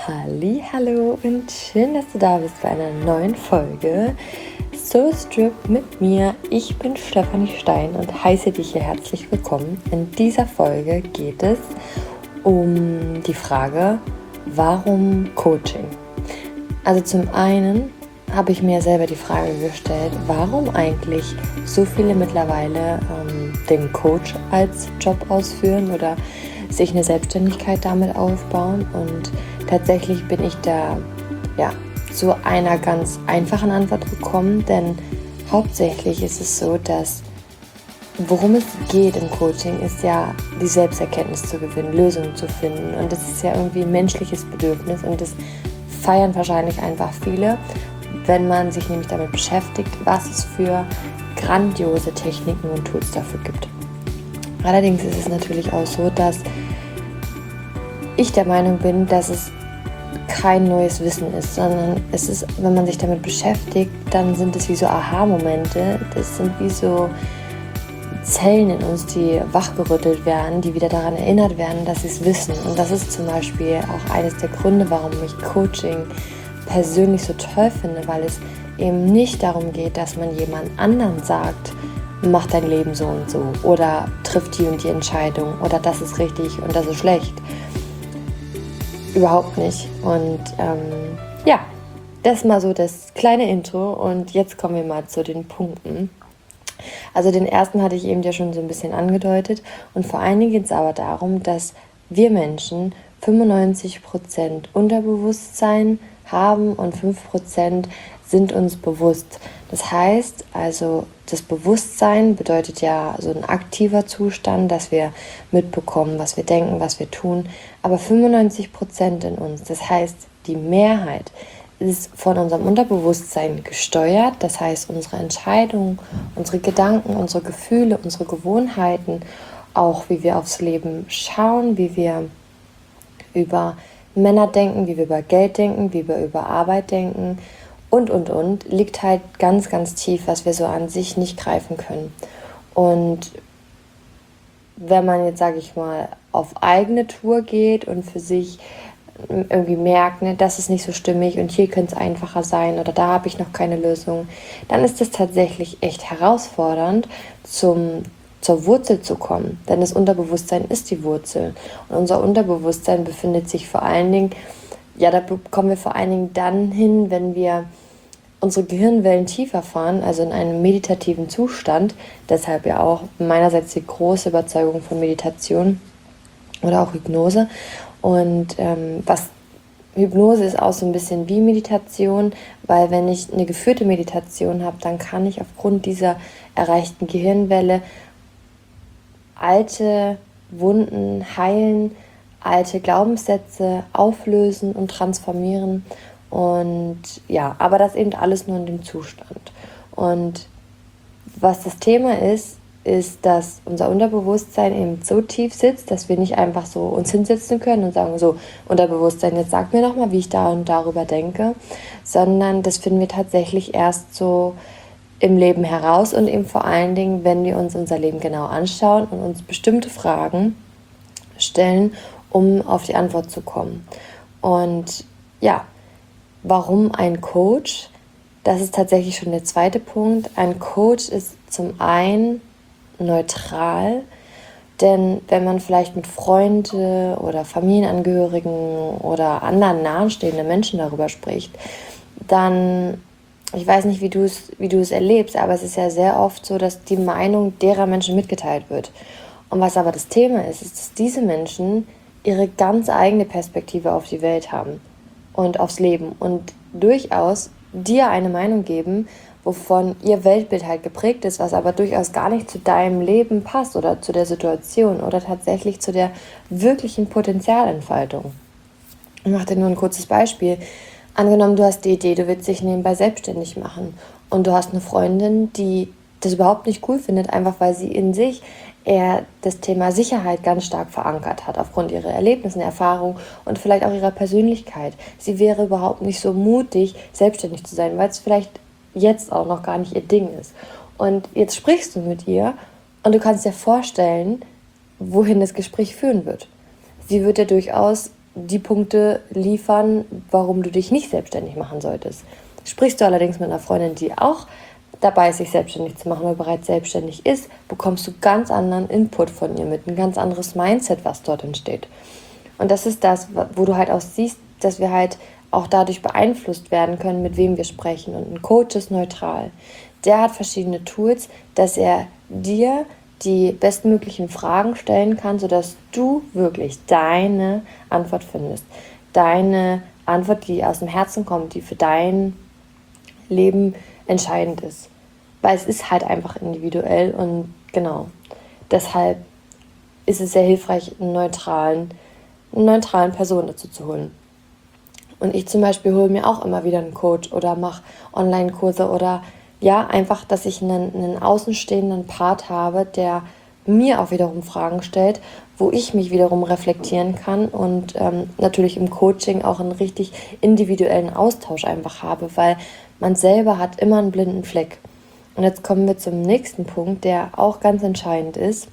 Hallo und schön, dass du da bist bei einer neuen Folge Soul Strip mit mir. Ich bin Stefanie Stein und heiße dich hier herzlich willkommen. In dieser Folge geht es um die Frage, warum Coaching? Also zum einen habe ich mir selber die Frage gestellt, warum eigentlich so viele mittlerweile den Coach als Job ausführen oder sich eine Selbstständigkeit damit aufbauen. Und tatsächlich bin ich da zu einer ganz einfachen Antwort gekommen, denn hauptsächlich ist es so, dass worum es geht im Coaching, ist ja die Selbsterkenntnis zu gewinnen, Lösungen zu finden, und das ist ja irgendwie ein menschliches Bedürfnis und das feiern wahrscheinlich einfach viele, wenn man sich nämlich damit beschäftigt, was es für grandiose Techniken und Tools dafür gibt. Allerdings ist es natürlich auch so, dass ich der Meinung bin, dass es kein neues Wissen ist, sondern es ist, wenn man sich damit beschäftigt, dann sind es wie so Aha-Momente, das sind wie so Zellen in uns, die wachgerüttelt werden, die wieder daran erinnert werden, dass sie es wissen. Und das ist zum Beispiel auch eines der Gründe, warum ich Coaching persönlich so toll finde, weil es eben nicht darum geht, dass man jemand anderen sagt, mach dein Leben so und so oder triff die und die Entscheidung oder das ist richtig und das ist schlecht. Überhaupt nicht. Und das ist mal so das kleine Intro und jetzt kommen wir mal zu den Punkten. Also den ersten hatte ich eben ja schon so ein bisschen angedeutet und vor allen Dingen geht es aber darum, dass wir Menschen 95% Unterbewusstsein haben und 5% sind uns bewusst. Das heißt, also das Bewusstsein bedeutet ja so ein aktiver Zustand, dass wir mitbekommen, was wir denken, was wir tun, aber 95% in uns, das heißt, die Mehrheit ist von unserem Unterbewusstsein gesteuert, das heißt, unsere Entscheidungen, unsere Gedanken, unsere Gefühle, unsere Gewohnheiten, auch wie wir aufs Leben schauen, wie wir über Männer denken, wie wir über Geld denken, wie wir über Arbeit denken und, liegt halt ganz, ganz tief, was wir so an sich nicht greifen können. Und wenn man jetzt, sage ich mal, auf eigene Tour geht und für sich irgendwie merkt, ne, das ist nicht so stimmig und hier könnte es einfacher sein oder da habe ich noch keine Lösung, dann ist es tatsächlich echt herausfordernd, zur Wurzel zu kommen. Denn das Unterbewusstsein ist die Wurzel. Und unser Unterbewusstsein befindet sich vor allen Dingen, da kommen wir vor allen Dingen dann hin, wenn wir unsere Gehirnwellen tiefer fahren, also in einem meditativen Zustand. Deshalb ja auch meinerseits die große Überzeugung von Meditation oder auch Hypnose. Und Hypnose ist auch so ein bisschen wie Meditation, weil wenn ich eine geführte Meditation habe, dann kann ich aufgrund dieser erreichten Gehirnwelle alte Wunden heilen, alte Glaubenssätze auflösen und transformieren. Und aber das eben alles nur in dem Zustand. Und was das Thema ist, dass unser Unterbewusstsein eben so tief sitzt, dass wir nicht einfach so uns hinsetzen können und sagen, so, Unterbewusstsein, jetzt sag mir doch mal, wie ich da und darüber denke, sondern das finden wir tatsächlich erst so im Leben heraus und eben vor allen Dingen, wenn wir uns unser Leben genau anschauen und uns bestimmte Fragen stellen, um auf die Antwort zu kommen. Und warum ein Coach? Das ist tatsächlich schon der zweite Punkt. Ein Coach ist zum einen neutral, denn wenn man vielleicht mit Freunden oder Familienangehörigen oder anderen nahestehenden Menschen darüber spricht, dann, ich weiß nicht, wie du es erlebst, aber es ist ja sehr oft so, dass die Meinung derer Menschen mitgeteilt wird. Und was aber das Thema ist, dass diese Menschen ihre ganz eigene Perspektive auf die Welt haben und aufs Leben und durchaus dir eine Meinung geben, wovon ihr Weltbild halt geprägt ist, was aber durchaus gar nicht zu deinem Leben passt oder zu der Situation oder tatsächlich zu der wirklichen Potenzialentfaltung. Ich mache dir nur ein kurzes Beispiel. Angenommen, du hast die Idee, du willst dich nebenbei selbstständig machen und du hast eine Freundin, die das überhaupt nicht cool findet, einfach weil sie in sich eher das Thema Sicherheit ganz stark verankert hat, aufgrund ihrer Erlebnisse, Erfahrungen und vielleicht auch ihrer Persönlichkeit. Sie wäre überhaupt nicht so mutig, selbstständig zu sein, weil es vielleicht jetzt auch noch gar nicht ihr Ding ist. Und jetzt sprichst du mit ihr und du kannst dir vorstellen, wohin das Gespräch führen wird. Sie wird ja durchaus die Punkte liefern, warum du dich nicht selbstständig machen solltest. Sprichst du allerdings mit einer Freundin, die auch dabei ist, sich selbstständig zu machen oder bereits selbstständig ist, bekommst du ganz anderen Input von ihr mit, ein ganz anderes Mindset, was dort entsteht. Und das ist das, wo du halt auch siehst, dass wir halt auch dadurch beeinflusst werden können, mit wem wir sprechen. Und ein Coach ist neutral. Der hat verschiedene Tools, dass er dir die bestmöglichen Fragen stellen kann, sodass du wirklich deine Antwort findest. Deine Antwort, die aus dem Herzen kommt, die für dein Leben entscheidend ist. Weil es ist halt einfach individuell und genau. Deshalb ist es sehr hilfreich, eine neutralen Person dazu zu holen. Und ich zum Beispiel hole mir auch immer wieder einen Coach oder mache Online-Kurse oder ja, einfach, dass ich einen außenstehenden Part habe, der mir auch wiederum Fragen stellt, wo ich mich wiederum reflektieren kann und natürlich im Coaching auch einen richtig individuellen Austausch einfach habe, weil man selber hat immer einen blinden Fleck. Und jetzt kommen wir zum nächsten Punkt, der auch ganz entscheidend ist.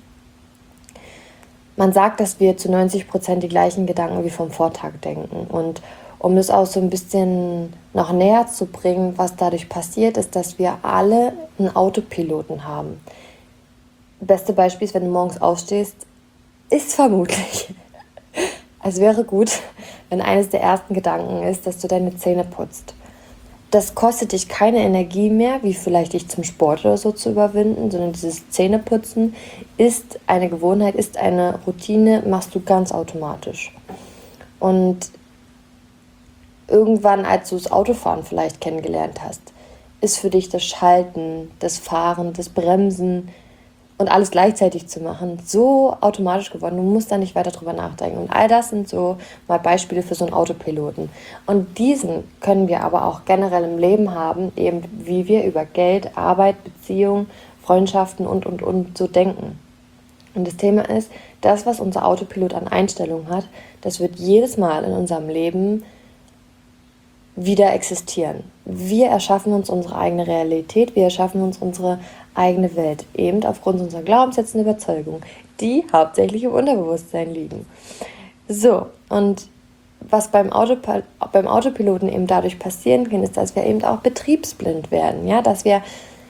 Man sagt, dass wir zu 90% die gleichen Gedanken wie vom Vortag denken. Und um das auch so ein bisschen noch näher zu bringen, was dadurch passiert, ist, dass wir alle einen Autopiloten haben. Beste Beispiel ist, wenn du morgens aufstehst, ist vermutlich, es wäre gut, wenn eines der ersten Gedanken ist, dass du deine Zähne putzt. Das kostet dich keine Energie mehr, wie vielleicht dich zum Sport oder so zu überwinden, sondern dieses Zähneputzen ist eine Gewohnheit, ist eine Routine, machst du ganz automatisch. Und irgendwann, als du das Autofahren vielleicht kennengelernt hast, ist für dich das Schalten, das Fahren, das Bremsen und alles gleichzeitig zu machen so automatisch geworden. Du musst da nicht weiter drüber nachdenken. Und all das sind so mal Beispiele für so einen Autopiloten. Und diesen können wir aber auch generell im Leben haben, eben wie wir über Geld, Arbeit, Beziehung, Freundschaften und so denken. Und das Thema ist, das, was unser Autopilot an Einstellungen hat, das wird jedes Mal in unserem Leben wieder existieren. Wir erschaffen uns unsere eigene Realität, wir erschaffen uns unsere eigene Welt, eben aufgrund unserer Glaubenssätze und Überzeugungen, die hauptsächlich im Unterbewusstsein liegen. So, und was beim Autopiloten eben dadurch passieren kann, ist, dass wir eben auch betriebsblind werden, ja, dass wir,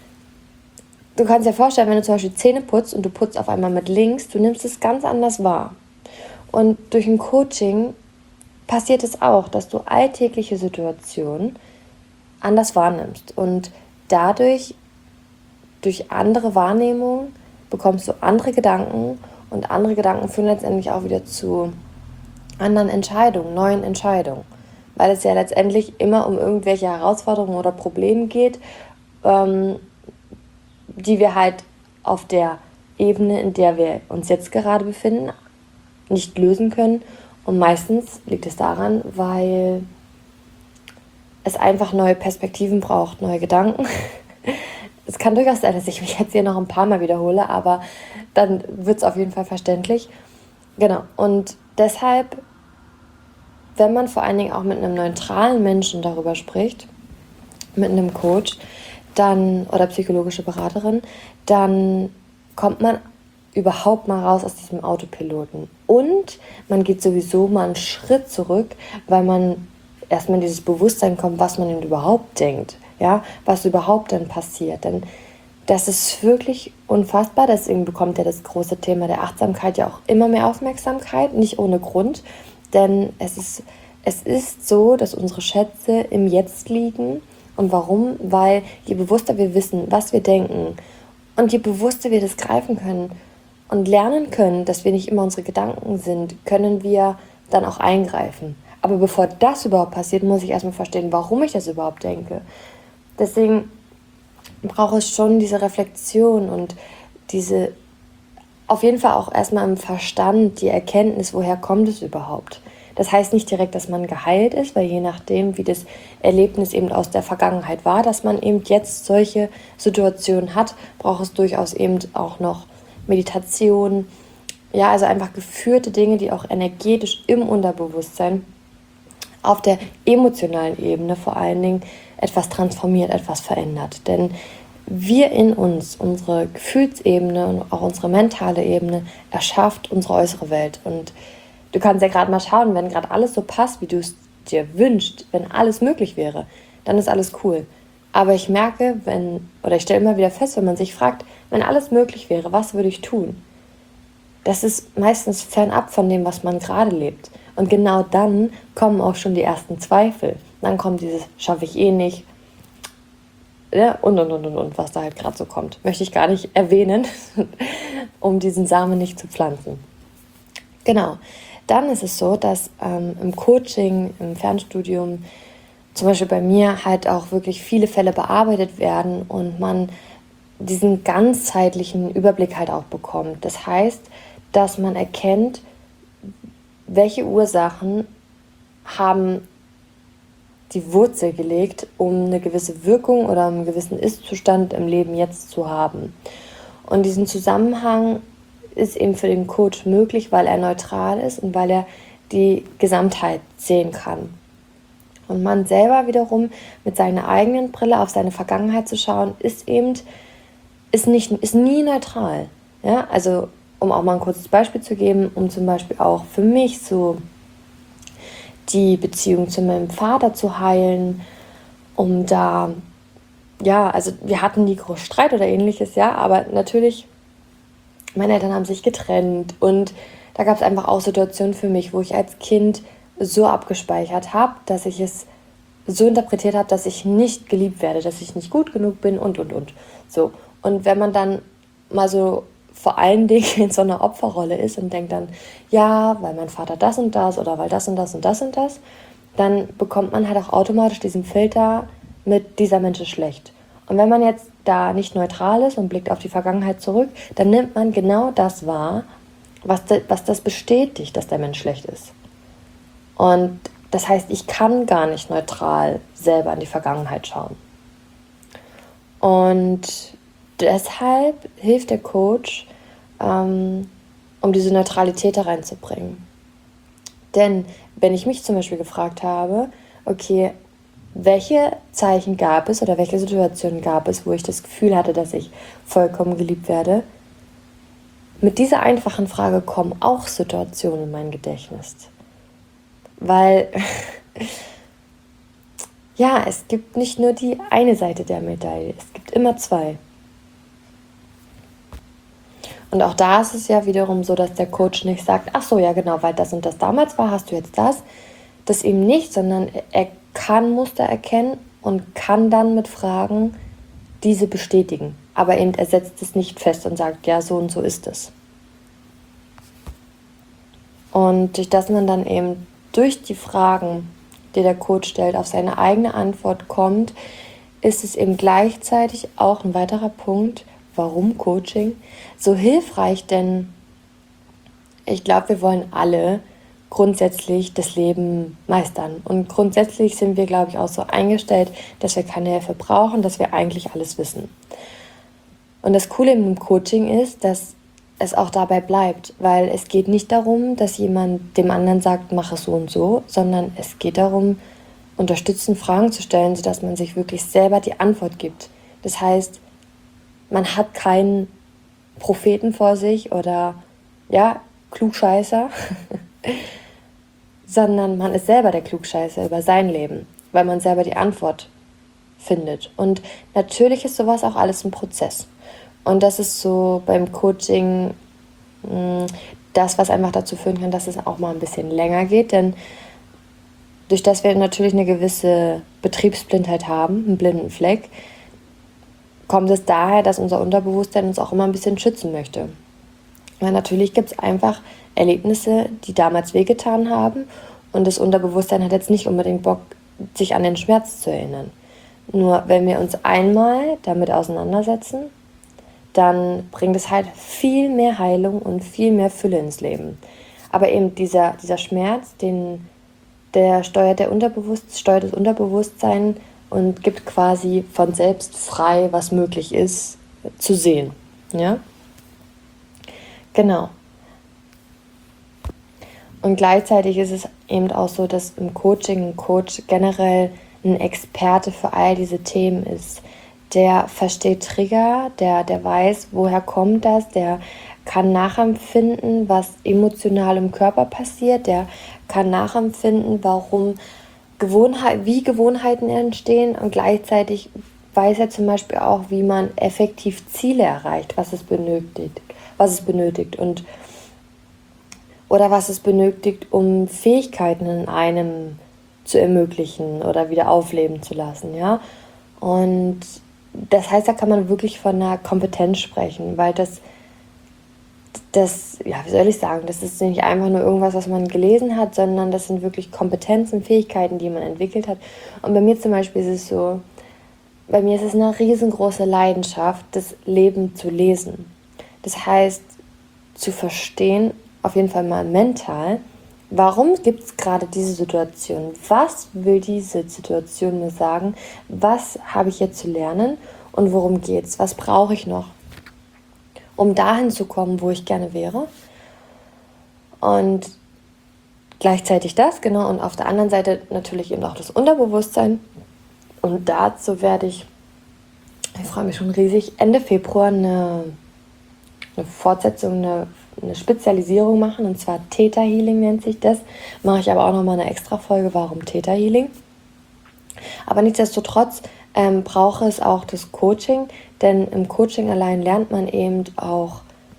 du kannst dir vorstellen, wenn du zum Beispiel Zähne putzt und du putzt auf einmal mit links, du nimmst es ganz anders wahr. Und durch ein Coaching passiert es auch, dass du alltägliche Situationen anders wahrnimmst und dadurch, durch andere Wahrnehmung, bekommst du andere Gedanken und andere Gedanken führen letztendlich auch wieder zu anderen Entscheidungen, neuen Entscheidungen, weil es ja letztendlich immer um irgendwelche Herausforderungen oder Probleme geht, die wir halt auf der Ebene, in der wir uns jetzt gerade befinden, nicht lösen können. Und meistens liegt es daran, weil es einfach neue Perspektiven braucht, neue Gedanken. Es kann durchaus sein, dass ich mich jetzt hier noch ein paar Mal wiederhole, aber dann wird es auf jeden Fall verständlich. Genau, und deshalb, wenn man vor allen Dingen auch mit einem neutralen Menschen darüber spricht, mit einem Coach, dann oder psychologische Beraterin, dann kommt man überhaupt mal raus aus diesem Autopiloten. Und man geht sowieso mal einen Schritt zurück, weil man erstmal in dieses Bewusstsein kommt, was man denn überhaupt denkt, ja, was überhaupt dann passiert. Denn das ist wirklich unfassbar, deswegen bekommt ja das große Thema der Achtsamkeit ja auch immer mehr Aufmerksamkeit, nicht ohne Grund, denn es ist so, dass unsere Schätze im Jetzt liegen. Und warum? Weil je bewusster wir wissen, was wir denken und je bewusster wir das greifen können und lernen können, dass wir nicht immer unsere Gedanken sind, können wir dann auch eingreifen. Aber bevor das überhaupt passiert, muss ich erstmal verstehen, warum ich das überhaupt denke. Deswegen brauche es schon diese Reflexion und diese, auf jeden Fall auch erstmal im Verstand, die Erkenntnis, woher kommt es überhaupt. Das heißt nicht direkt, dass man geheilt ist, weil je nachdem, wie das Erlebnis eben aus der Vergangenheit war, dass man eben jetzt solche Situationen hat, braucht es durchaus eben auch noch Meditation, ja, also einfach geführte Dinge, die auch energetisch im Unterbewusstsein auf der emotionalen Ebene vor allen Dingen etwas transformiert, etwas verändert. Denn wir in uns, unsere Gefühlsebene und auch unsere mentale Ebene erschafft unsere äußere Welt. Und du kannst ja gerade mal schauen, wenn gerade alles so passt, wie du es dir wünschst, wenn alles möglich wäre, dann ist alles cool. Aber ich merke, ich stelle immer wieder fest, wenn man sich fragt, wenn alles möglich wäre, was würde ich tun? Das ist meistens fernab von dem, was man gerade lebt. Und genau dann kommen auch schon die ersten Zweifel. Dann kommt dieses, schaffe ich eh nicht. Ja, und, was da halt gerade so kommt. Möchte ich gar nicht erwähnen, um diesen Samen nicht zu pflanzen. Genau. Dann ist es so, dass im Coaching, im Fernstudium, zum Beispiel bei mir halt auch wirklich viele Fälle bearbeitet werden und man diesen ganzheitlichen Überblick halt auch bekommt. Das heißt, dass man erkennt, welche Ursachen haben die Wurzel gelegt, um eine gewisse Wirkung oder einen gewissen Ist-Zustand im Leben jetzt zu haben. Und diesen Zusammenhang ist eben für den Coach möglich, weil er neutral ist und weil er die Gesamtheit sehen kann. Und man selber wiederum mit seiner eigenen Brille auf seine Vergangenheit zu schauen, ist nie neutral. Ja? Also, um auch mal ein kurzes Beispiel zu geben, um zum Beispiel auch für mich so die Beziehung zu meinem Vater zu heilen, um da, ja, also wir hatten nie groß Streit oder ähnliches, ja, aber natürlich, meine Eltern haben sich getrennt und da gab es einfach auch Situationen für mich, wo ich als Kind so abgespeichert habe, dass ich es so interpretiert habe, dass ich nicht geliebt werde, dass ich nicht gut genug bin und. So. Und wenn man dann mal so vor allen Dingen in so einer Opferrolle ist und denkt dann, ja, weil mein Vater das und das oder weil das und das und das und das, dann bekommt man halt auch automatisch diesen Filter mit dieser Mensch ist schlecht. Und wenn man jetzt da nicht neutral ist und blickt auf die Vergangenheit zurück, dann nimmt man genau das wahr, was das bestätigt, dass der Mensch schlecht ist. Und das heißt, ich kann gar nicht neutral selber in die Vergangenheit schauen. Und deshalb hilft der Coach, um diese Neutralität da reinzubringen. Denn wenn ich mich zum Beispiel gefragt habe, okay, welche Zeichen gab es oder welche Situationen gab es, wo ich das Gefühl hatte, dass ich vollkommen geliebt werde, mit dieser einfachen Frage kommen auch Situationen in mein Gedächtnis. Weil, ja, es gibt nicht nur die eine Seite der Medaille, es gibt immer zwei. Und auch da ist es ja wiederum so, dass der Coach nicht sagt, ach so, ja genau, weil das und das damals war, hast du jetzt das. Das eben nicht, sondern er kann Muster erkennen und kann dann mit Fragen diese bestätigen. Aber eben er setzt es nicht fest und sagt, ja, so und so ist es. Und durch das man dann eben durch die Fragen, die der Coach stellt, auf seine eigene Antwort kommt, ist es eben gleichzeitig auch ein weiterer Punkt, warum Coaching so hilfreich, denn ich glaube, wir wollen alle grundsätzlich das Leben meistern. Und grundsätzlich sind wir, glaube ich, auch so eingestellt, dass wir keine Hilfe brauchen, dass wir eigentlich alles wissen. Und das Coole im Coaching ist, dass es auch dabei bleibt, weil es geht nicht darum, dass jemand dem anderen sagt, mach es so und so, sondern es geht darum, unterstützend Fragen zu stellen, sodass man sich wirklich selber die Antwort gibt. Das heißt, man hat keinen Propheten vor sich oder ja, Klugscheißer, sondern man ist selber der Klugscheißer über sein Leben, weil man selber die Antwort findet. Und natürlich ist sowas auch alles ein Prozess. Und das ist so beim Coaching das, was einfach dazu führen kann, dass es auch mal ein bisschen länger geht, denn durch das wir natürlich eine gewisse Betriebsblindheit haben, einen blinden Fleck, kommt es daher, dass unser Unterbewusstsein uns auch immer ein bisschen schützen möchte. Weil natürlich gibt es einfach Erlebnisse, die damals wehgetan haben und das Unterbewusstsein hat jetzt nicht unbedingt Bock, sich an den Schmerz zu erinnern. Nur wenn wir uns einmal damit auseinandersetzen, dann bringt es halt viel mehr Heilung und viel mehr Fülle ins Leben. Aber eben dieser Schmerz, der steuert das Unterbewusstsein und gibt quasi von selbst frei, was möglich ist, zu sehen. Ja? Genau. Und gleichzeitig ist es eben auch so, dass im Coaching ein Coach generell ein Experte für all diese Themen ist. Der versteht Trigger, der weiß, woher kommt das, der kann nachempfinden, was emotional im Körper passiert, der kann nachempfinden, wie Gewohnheiten entstehen, und gleichzeitig weiß er zum Beispiel auch, wie man effektiv Ziele erreicht, was es benötigt oder was es benötigt, um Fähigkeiten in einem zu ermöglichen oder wieder aufleben zu lassen, ja. Und das heißt, da kann man wirklich von einer Kompetenz sprechen, weil wie soll ich sagen, das ist nicht einfach nur irgendwas, was man gelesen hat, sondern das sind wirklich Kompetenzen, Fähigkeiten, die man entwickelt hat. Und bei mir zum Beispiel ist es so, bei mir ist es eine riesengroße Leidenschaft, das Leben zu lesen. Das heißt, zu verstehen, auf jeden Fall mal mental, warum gibt es gerade diese Situation? Was will diese Situation mir sagen? Was habe ich jetzt zu lernen? Und worum geht's? Was brauche ich noch, um dahin zu kommen, wo ich gerne wäre? Und gleichzeitig das, genau. Und auf der anderen Seite natürlich eben auch das Unterbewusstsein. Und dazu werde ich freue mich schon riesig, Ende Februar eine Fortsetzung, eine Spezialisierung machen, und zwar Theta Healing nennt sich das. Mache ich aber auch nochmal eine extra Folge, warum Theta Healing. Aber nichtsdestotrotz brauche es auch das Coaching, denn im Coaching allein lernt man eben auch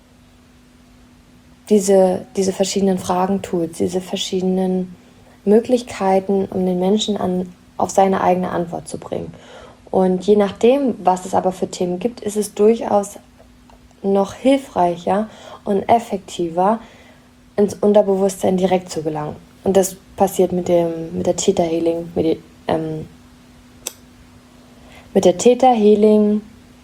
diese verschiedenen Fragen-Tools, diese verschiedenen Möglichkeiten, um den Menschen auf seine eigene Antwort zu bringen. Und je nachdem, was es aber für Themen gibt, ist es durchaus noch hilfreicher und effektiver, ins Unterbewusstsein direkt zu gelangen. Und das passiert mit der Theta Healing, mit der Theta Healing.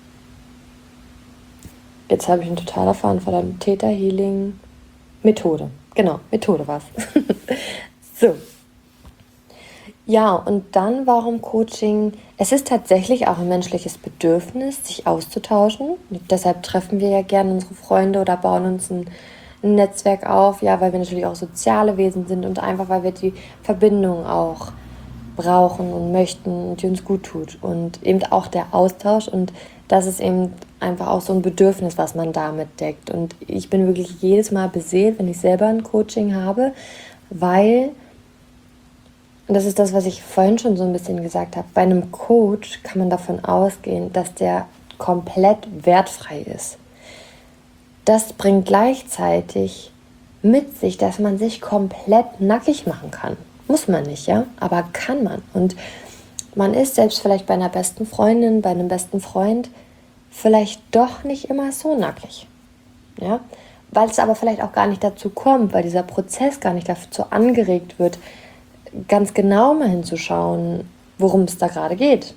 Jetzt habe ich einen totaler Faden, verdammt. Theta Healing Methode. Genau, Methode war es. So. Ja, und dann, warum Coaching? Es ist tatsächlich auch ein menschliches Bedürfnis, sich auszutauschen. Deshalb treffen wir ja gerne unsere Freunde oder bauen uns ein Netzwerk auf, ja, weil wir natürlich auch soziale Wesen sind und einfach, weil wir die Verbindung auch brauchen und möchten und die uns gut tut. Und eben auch der Austausch, und das ist eben einfach auch so ein Bedürfnis, was man damit deckt. Und ich bin wirklich jedes Mal beseelt, wenn ich selber ein Coaching habe, weil... Und das ist das, was ich vorhin schon so ein bisschen gesagt habe. Bei einem Coach kann man davon ausgehen, dass der komplett wertfrei ist. Das bringt gleichzeitig mit sich, dass man sich komplett nackig machen kann. Muss man nicht, ja, aber kann man. Und man ist selbst vielleicht bei einer besten Freundin, bei einem besten Freund vielleicht doch nicht immer so nackig. Ja? Weil es aber vielleicht auch gar nicht dazu kommt, weil dieser Prozess gar nicht dazu angeregt wird, ganz genau mal hinzuschauen, worum es da gerade geht.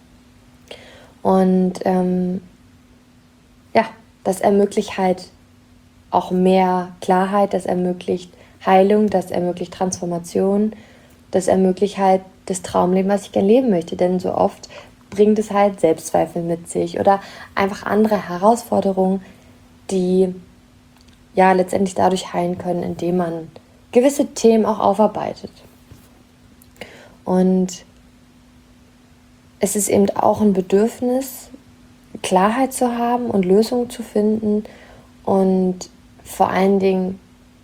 Und das ermöglicht halt auch mehr Klarheit, das ermöglicht Heilung, das ermöglicht Transformation, das ermöglicht halt das Traumleben, was ich gerne leben möchte. Denn so oft bringt es halt Selbstzweifel mit sich oder einfach andere Herausforderungen, die ja letztendlich dadurch heilen können, indem man gewisse Themen auch aufarbeitet. Und es ist eben auch ein Bedürfnis, Klarheit zu haben und Lösungen zu finden und vor allen Dingen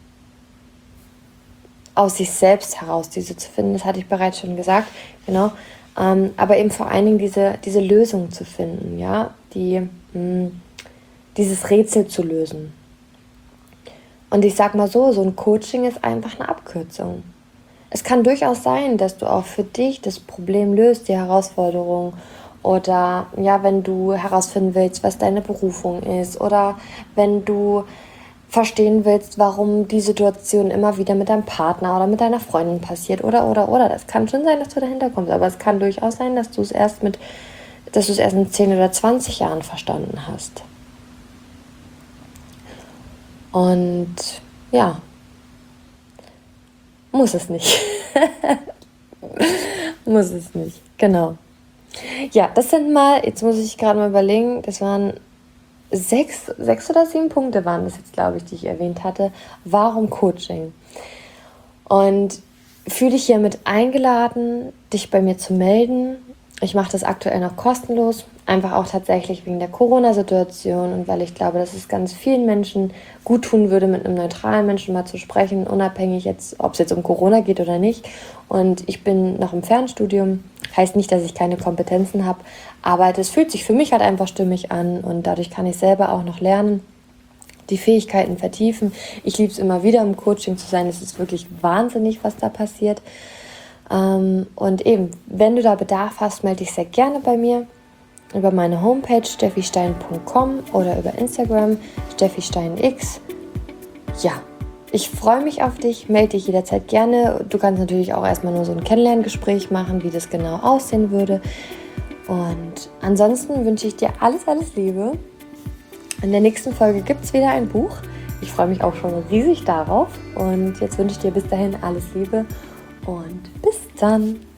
aus sich selbst heraus diese zu finden. Das hatte ich bereits schon gesagt, genau. Aber eben vor allen Dingen diese Lösung zu finden, ja, dieses Rätsel zu lösen. Und ich sag mal so ein Coaching ist einfach eine Abkürzung. Es kann durchaus sein, dass du auch für dich das Problem löst, die Herausforderung, oder ja, wenn du herausfinden willst, was deine Berufung ist, oder wenn du verstehen willst, warum die Situation immer wieder mit deinem Partner oder mit deiner Freundin passiert, oder. Das kann schon sein, dass du dahinter kommst, aber es kann durchaus sein, dass du es erst in 10 oder 20 Jahren verstanden hast. Und ja, muss es nicht. Muss es nicht, genau. Ja, das sind mal, jetzt muss ich gerade mal überlegen, das waren 6 oder 7 Punkte waren das jetzt, glaube ich, die ich erwähnt hatte. Warum Coaching? Und fühle dich hiermit eingeladen, dich bei mir zu melden. Ich mache das aktuell noch kostenlos. Einfach auch tatsächlich wegen der Corona-Situation und weil ich glaube, dass es ganz vielen Menschen gut tun würde, mit einem neutralen Menschen mal zu sprechen, unabhängig jetzt, ob es jetzt um Corona geht oder nicht. Und ich bin noch im Fernstudium, heißt nicht, dass ich keine Kompetenzen habe, aber das fühlt sich für mich halt einfach stimmig an und dadurch kann ich selber auch noch lernen, die Fähigkeiten vertiefen. Ich liebe es immer wieder, im Coaching zu sein. Es ist wirklich wahnsinnig, was da passiert. Und eben, wenn du da Bedarf hast, melde dich sehr gerne bei mir über meine Homepage steffistein.com oder über Instagram steffisteinx. Ja, ich freue mich auf dich, melde dich jederzeit gerne. Du kannst natürlich auch erstmal nur so ein Kennenlerngespräch machen, wie das genau aussehen würde. Und ansonsten wünsche ich dir alles, alles Liebe. In der nächsten Folge gibt es wieder ein Buch. Ich freue mich auch schon riesig darauf. Und jetzt wünsche ich dir bis dahin alles Liebe und bis dann.